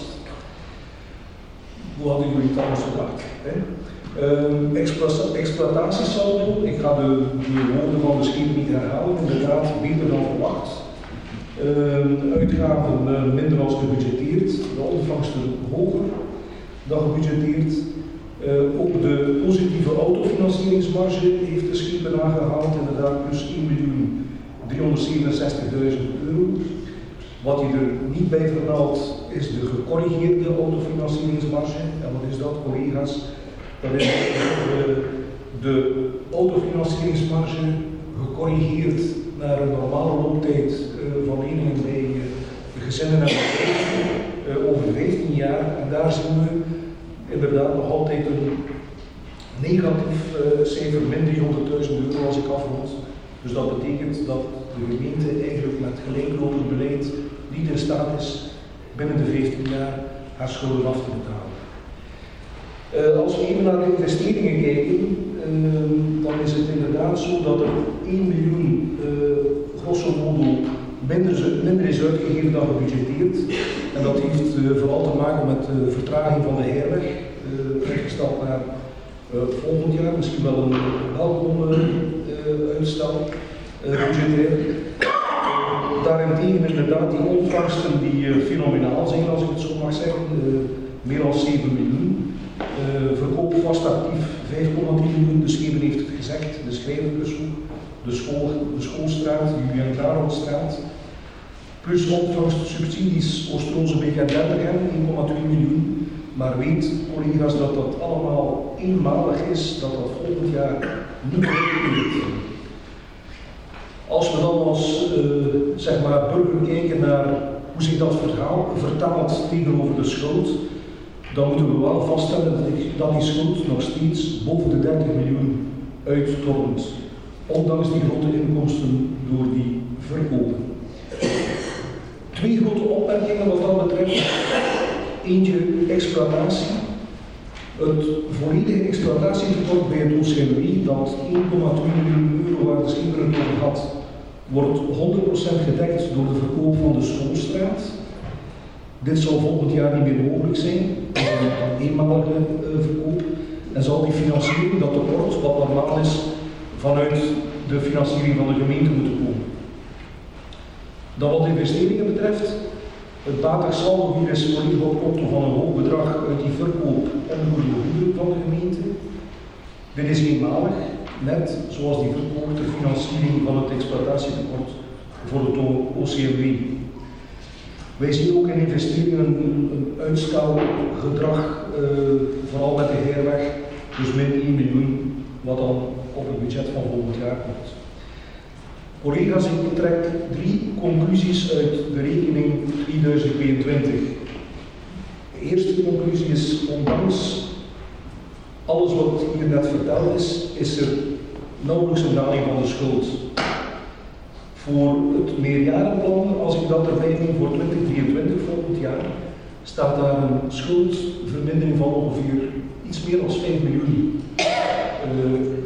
S4: Hoe hadden jullie het anders gedacht? Hè? Um, explo- exploitatiesaldo, ik ga de, de woorden van de schepen niet herhalen, inderdaad beter dan verwacht. Uh, uitgaven uh, minder als gebudgeteerd, de ontvangsten hoger dan gebudgeteerd. Uh, ook de positieve autofinancieringsmarge heeft de schepen aangehaald, inderdaad plus één miljoen driehonderdzevenenzestigduizend euro. Wat hij er niet bij vermeldt is de gecorrigeerde autofinancieringsmarge. En wat is dat, collega's? Dat is de, de autofinancieringsmarge gecorrigeerd naar een normale looptijd uh, van leningen bij uh, gezinnen en bedrijven uh, over vijftien jaar. En daar zien we inderdaad nog altijd een negatief uh, cijfer, min driehonderdduizend euro als ik afrond. Dus dat betekent dat de gemeente eigenlijk met gelijklopend beleid niet in staat is binnen de vijftien jaar haar schulden af te betalen. Uh, als we even naar de investeringen kijken, uh, dan is het inderdaad zo dat er één miljoen uh, grosso modo minder, minder is uitgegeven dan gebudgeteerd. En dat heeft uh, vooral te maken met de vertraging van de herweg, uh, uitgesteld naar uh, volgend jaar, misschien wel een welkom uh, uitstel uh, budgetair. Uh, daarentegen inderdaad die ontvangsten die uh, fenomenaal zijn, als ik het zo mag zeggen, uh, meer dan zeven miljoen. Uh, verkoop vast actief vijf komma drie miljoen, de schepen heeft het gezegd, de Schrijvershoek, de, school, de Schoolstraat, de Julian Klaarhoutstraat, plus ontvangst-subsidies Oost-Roze Beek en Dendergem, één komma twee miljoen. Maar weet, collega's, dat dat allemaal eenmalig is, dat dat volgend jaar niet meer. Als we dan als uh, zeg maar burger kijken naar hoe zich dat verhaal vertaalt tegenover de schuld, dan moeten we wel vaststellen dat die, dat die schuld nog steeds boven de dertig miljoen uittornt, ondanks die grote inkomsten door die verkopen. Twee grote opmerkingen wat dat betreft. Eentje, exploitatie. Het volledige exploitatietekort bij het O C M W, dat één komma twee miljoen euro waar de schepen het over had, wordt honderd procent gedekt door de verkoop van de Schoolstraat. Dit zal volgend jaar niet meer mogelijk zijn, dat is een eenmalige uh, verkoop. En zal die financiering, dat tekort, wat normaal is, vanuit de financiering van de gemeente moeten komen. Dan wat investeringen betreft, het batig saldo hier is volledig op konto van een hoog bedrag uit die verkoop en de goederen van de gemeente. Dit is eenmalig, net zoals die verkoop de financiering van het exploitatietekort voor het O C M W. Wij zien ook in investeringen een, een uitstelgedrag, uh, vooral met de herweg, dus min één miljoen, wat dan op het budget van volgend jaar komt. Collega's, ik trek drie conclusies uit de rekening tweeduizend tweeëntwintig. De eerste conclusie is, ondanks alles wat hier net verteld is, is er nauwelijks een daling van de schuld. Voor het meerjarenplan, als ik dat erbij neem voor twintig drieëntwintig volgend jaar, staat daar een schuldvermindering van ongeveer iets meer dan vijf miljoen. Uh,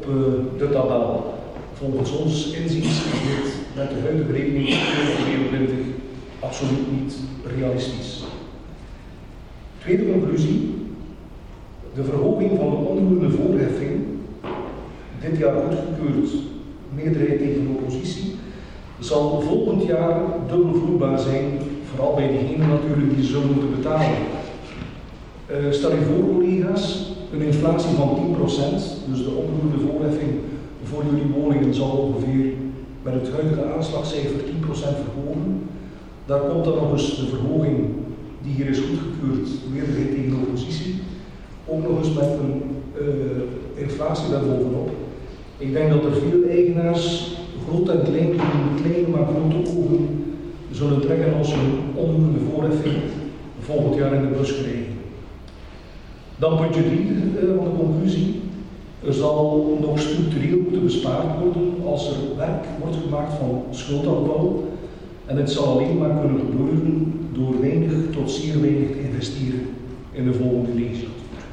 S4: op uh, de tabel. Volgens ons inziens is dit met de huidige rekening tweeduizend tweeëntwintig absoluut niet realistisch. Tweede conclusie. De verhoging van de onroerende voorheffing, dit jaar goedgekeurd, meerderheid tegen oppositie, zal volgend jaar dubbel vloeibaar zijn, vooral bij diegenen natuurlijk die zullen moeten betalen. Uh, stel je voor, collega's, een inflatie van tien procent, dus de onroerende voorheffing voor jullie woningen zal ongeveer met het huidige aanslagcijfer tien procent verhogen. Daar komt dan nog eens de verhoging die hier is goedgekeurd, meerderheid tegen oppositie, ook nog eens met een uh, inflatie daarbovenop. Ik denk dat er veel eigenaars, groot en klein, die kleine maar grote ogen, zullen trekken als hun onroerende voorheffing volgend jaar in de bus krijgen. Dan puntje drie uh, van de conclusie. Er zal nog structureel moeten bespaard worden als er werk wordt gemaakt van schuldafbouw. En het zal alleen maar kunnen gebeuren door weinig tot zeer weinig te investeren in de volgende legislatuur.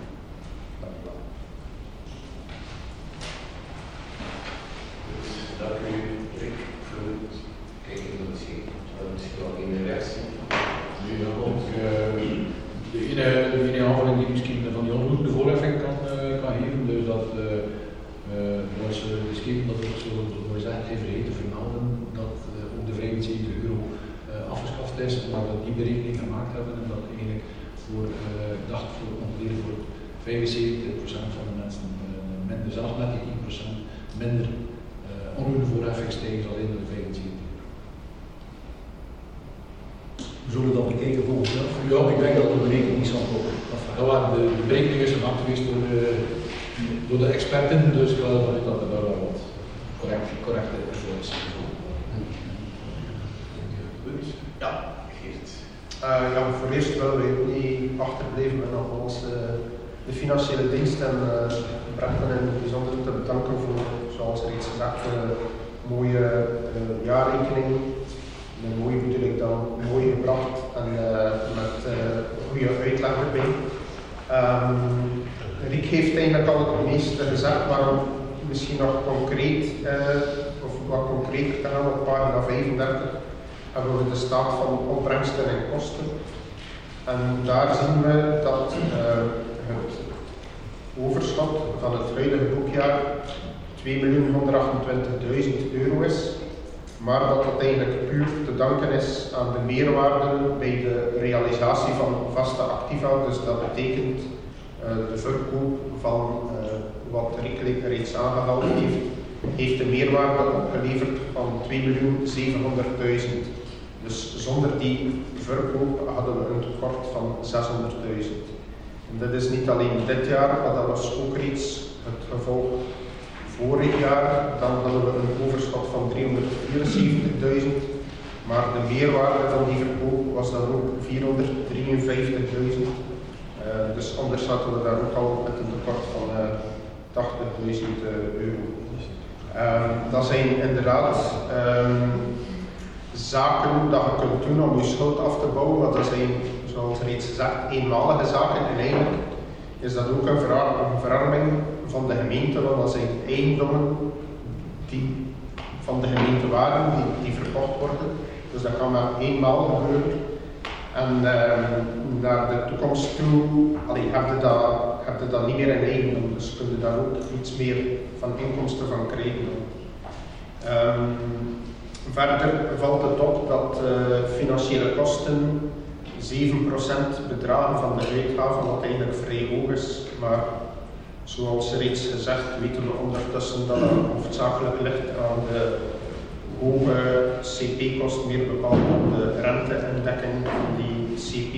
S1: Dank u, Rick, voor het kijken naar het schema. We hebben misschien wel een reactie.
S5: Nu, dan komt uh, de ene, de ene aanvulling die misschien van die onroerende voorheffing kan, uh, kan geven. Dus dat uh, uh, was uh, geschreven dat het zo, zo gezegd heeft vergeten te vermelden dat uh, ook de vijfenzeventig euro uh, afgeschaft is, maar dat die berekening gemaakt hebben en dat eigenlijk voor, uh, dacht voor ongeveer voor vijfenzeventig procent van de mensen uh, minder, zelfs met die tien procent minder uh, onroerende voorheffing stijgen zal in de vijfenzeventig euro.
S4: We zullen dat bekijken volgend jaar.
S5: Ja,
S4: ik denk dat de berekening niet zal komen.
S5: Dat waren de, de berekening is gemaakt geweest door de, door de experten, dus ik ga ervan uit dat er daar wel wat correct, correcte info is.
S1: Ja, Geert.
S6: Uh, ja, voor eerst willen we ook niet achterblijven met nogmaals uh, de financiële dienst en uh, Brenton in het bijzonder te bedanken voor, zoals reeds gezegd, een mooie uh, jaarrekening. Een mooie bedoel ik dan, mooi gebracht en uh, met uh, goede uitleg erbij. Um, Riek heeft eigenlijk al het meeste gezegd, maar misschien nog concreet, uh, of wat concreter te gaan op pagina vijfendertig hebben we de staat van opbrengsten en kosten. En daar zien we dat uh, het overschot van het huidige boekjaar twee miljoen honderdachtentwintigduizend euro is. Maar dat dat eigenlijk puur te danken is aan de meerwaarde bij de realisatie van vaste activa. Dus dat betekent uh, de verkoop van uh, wat Rick reeds aangehaald heeft, heeft de meerwaarde opgeleverd van twee miljoen zevenhonderdduizend. Dus zonder die verkoop hadden we een tekort van zeshonderdduizend. En dat is niet alleen dit jaar, maar dat was ook reeds het gevolg. Vorig jaar dan hadden we een overschot van driehonderdvierenzeventigduizend, maar de meerwaarde van die verkoop was dan ook vierhonderddrieënvijftigduizend. Uh, dus anders hadden we daar ook al met een tekort van uh, tachtigduizend euro. Um, dat zijn inderdaad um, zaken dat je kunt doen om je schuld af te bouwen, want dat zijn, zoals reeds gezegd, eenmalige zaken en eigenlijk is dat ook een, ver een verarming van de gemeente, want dat zijn eigendommen die van de gemeente waren, die, die verkocht worden. Dus dat kan maar eenmaal gebeuren. En uh, naar de toekomst toe allee, heb, je dat, heb je dat niet meer in eigendom, dus kun je daar ook iets meer van inkomsten van krijgen. Um, verder valt het op dat uh, financiële kosten zeven procent bedragen van de uitgaven, wat eigenlijk vrij hoog is. Maar zoals reeds gezegd weten we ondertussen dat het hoofdzakelijk ligt aan de hoge C P-kosten, meer bepaald op de rente-indekking van die C P.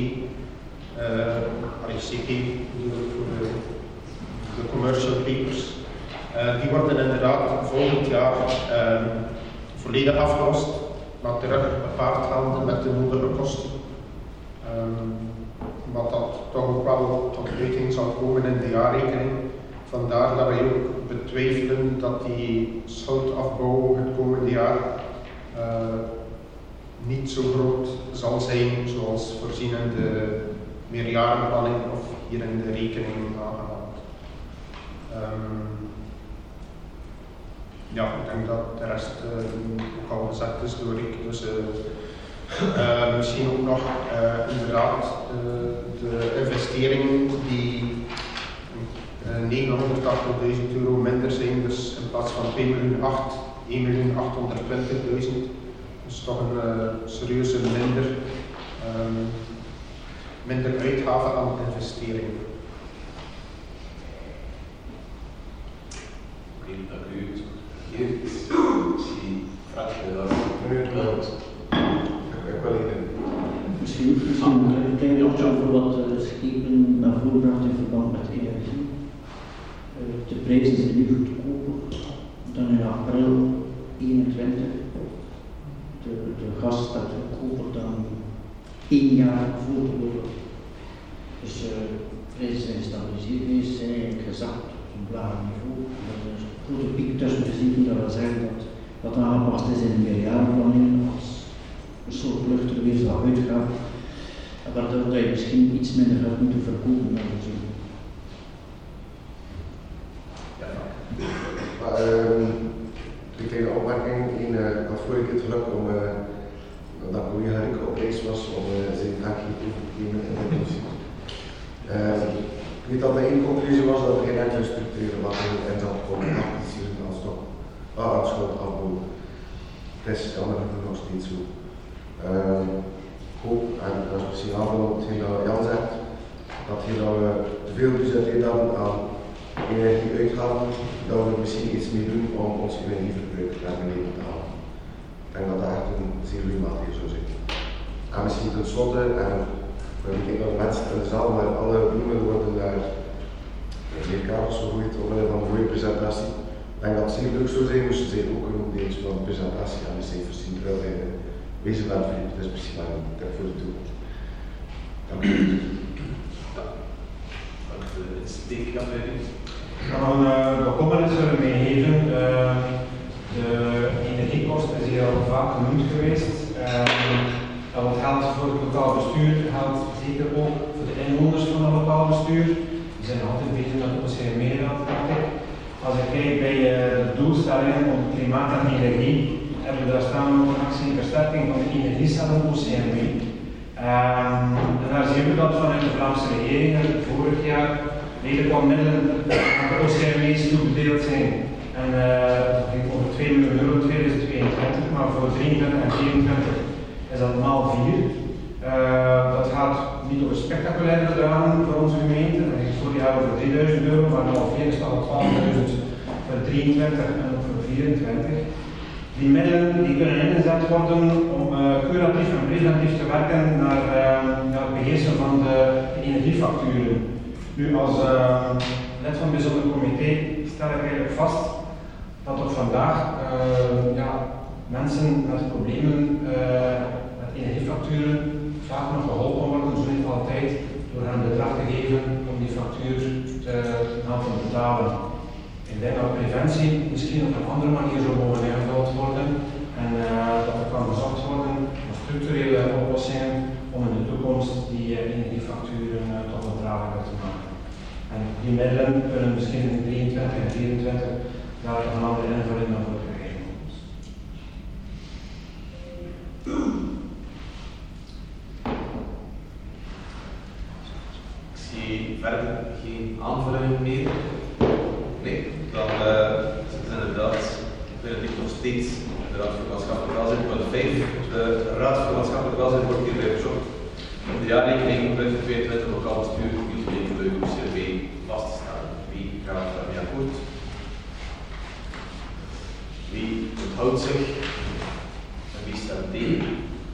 S6: Uh, C P bedoel ik voor de, de commercial papers. Uh, die worden inderdaad volgend jaar uh, volledig afgelost, maar terug gepaard gaande met de nodige kosten. Um, wat dat toch ook wel tot uiting zal komen in de jaarrekening. Vandaar dat wij ook betwijfelen dat die schuldafbouw het komende jaar uh, niet zo groot zal zijn zoals voorzien in de meerjarenplanning of hier in de rekening aangehaald. Um, ja, ik denk dat de rest uh, ook al gezegd is door Rick. Dus, uh, uh, misschien ook nog uh, inderdaad uh, de investering die uh, negenhonderdtachtigduizend euro minder zijn, dus in plaats van twee miljoen acht, één miljoen achthonderdtwintigduizend. Dus toch een uh, serieuze minder, um, minder uitgaven aan investering.
S1: Oké, dank u. Hier is misschien vraag je dat.
S7: Meneer de Hout. Ik wil hier.
S8: Misschien, misschien een klein woordje over wat uh, schepen naar voren bracht in verband met energie. Uh, de prijzen zijn nu goedkoper dan in april eenentwintig. De, de gas staat goedkoper dan één jaar voor de oorlog. Dus uh, de prijzen zijn gestabiliseerd geweest, zijn eigenlijk gezakt op een laag niveau. Er is een grote piek tussen te zien, dat wil zeggen dat dat aangepast is in een meerjarenplanning als een soort lucht er weer zal uitgaan. Waardoor dat je misschien iets minder gaat moeten verkopen naar de zin.
S7: Ja, maar um, twee kleine opmerkingen. Eén, uh, ik had vorige keer het geluk om, uh, dat collega Rick op reis was, om uh, zijn taakje over te nemen in de commissie. Uh, ik weet dat mijn één conclusie was dat er geen enkele structurele maatregelen in zat komen activeren als toch schuld afbouwen. Het is jammer genoeg nog steeds zo. Uh, ik hoop, en dat is misschien aanvullen op hetgeen dat Jan zegt, dat hier dat we te veel budgeteerd hebben aan energieuitgaven, dat we misschien iets meer doen om ons energieverbruik naar beneden te halen. Ik denk dat dat echt een zeer goede maatregel zou zijn. En misschien tenslotte, en ik denk dat de mensen in de zaal, maar alle bloemen worden naar meer kabels gegooid omwille van een mooie presentatie. Ik denk dat het zeer leuk zou zijn, moesten zij ook een deeltje van de presentatie aan de cijfers zien, terwijl hij wezen bent, Filip. Dat is misschien wel een tip voor de toekomst. Dank u.
S1: Dank voor de insteekaflevering.
S2: Ik kan nog een bekommernis willen meegeven. Uh, de energiekosten is hier al vaak genoemd geweest. Uh, dat wat geldt voor het lokaal bestuur geldt zeker ook voor de inwoners van het lokaal bestuur. Die zijn altijd bezig met O C M E-raad, dacht ik. Als ik kijk bij uh, de doelstellingen om klimaat en energie, hebben we daar staan ook een actie versterking van de energiecellen O C M E. Um, en daar zien we dat vanuit de Vlaamse regering vorig jaar redelijk wat middelen aan de O C M E's toebedeeld zijn. En uh, dat ging over twee miljoen euro in tweeduizend tweeëntwintig, maar voor drieëntwintig en vierentwintig is dat maal vier. Uh, dat gaat niet over spectaculaire bedragen voor onze gemeente. Dat ging vorig jaar over drieduizend euro, maar maal vier is dat twaalfduizend voor drieëntwintig en ook voor vierentwintig. Die middelen die kunnen ingezet worden om uh, curatief en preventief te werken naar, uh, naar het beheersen van de, de energiefacturen. Nu, als uh, lid van het bijzonder comité stel ik eigenlijk vast dat tot vandaag uh, ja, mensen met problemen uh, met energiefacturen vaak nog geholpen worden, zo niet altijd, door hen bedrag te geven om die factuur te laten betalen. Ik denk dat preventie misschien op een andere manier zou mogen ingevuld worden en uh, dat er kan gezocht worden voor structurele oplossingen om in de toekomst die uh, energiefacturen uh, toch wat draaglijker te maken. En die middelen kunnen misschien in drieëntwintig en vierentwintig daar een andere invulling naar voor krijgen.
S1: Ik zie verder geen aanvullingen meer. Nee, dan uh, is het inderdaad, ik weet het nog steeds, de Raad voor Maatschappelijk Welzijn, punt vijf. De Raad voor Maatschappelijk Welzijn wordt hierbij verzocht om de jaarrekening van twintig tweeëntwintig lokaal bestuur niet de O C M E vast te stellen. Wie gaat daarmee akkoord? Wie onthoudt zich? En wie stemt tegen?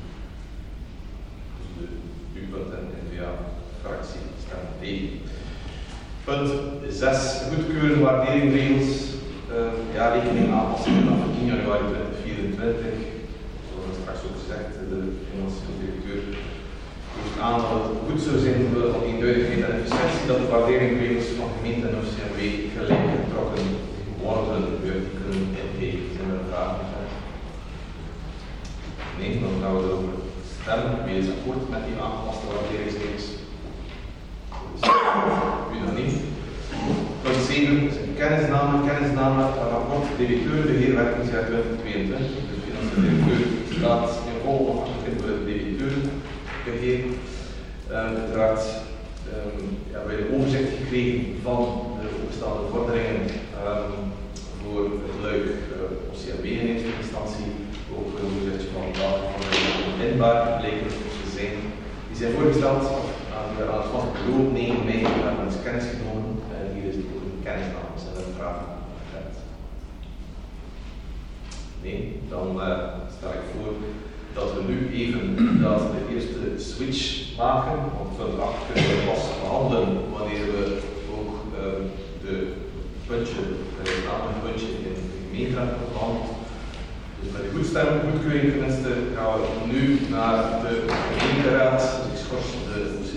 S1: Dus de U P en N V A-fractie stemmen tegen. Punt zes. Goedkeuren waarderingsregels. Uh, jaarrekening aanpassingen vanaf één januari tweeduizend vierentwintig. Zoals straks ook gezegd, de financiële directeur geeft aan dat het goed zou zijn voor de eenduidigheid en efficiëntie dat de waarderingsregels van gemeente en O C M W gelijk getrokken worden. Die kunnen ingeven. Zijn er vragen? Nee, dan gaan we erover stemmen. Wie is akkoord met die aangepaste waarderingsregels? U nog niet. Punt zeven is een kennisname, kennisname, rapport directeur beheerwerkingsjaar twintig tweeëntwintig. De financiële directeur staat in volle afhankelijk voor het directeurbeheer. Uh, uiteraard um, hebben wij een overzicht gekregen van de opgestelde vorderingen um, voor het luik uh, O C M B in eerste instantie. Ook een overzichtje van welke vorderingen inbaar blijken te zijn. Die zijn voorgesteld aan, de, aan het vaste bureau op negen mei, we hebben eens kennis genomen. En hier is het ook een kennisnames en een vraag. Nee, dan uh, stel ik voor dat we nu even dat de eerste switch maken, want punt acht kunnen we pas behandelen wanneer we ook uh, de puntje, het aantal puntje in de gemeente hebben behandeld. Dus met de goedstemming, goedkeuring tenminste, gaan we nu naar de gemeenteraad. Dus ik schors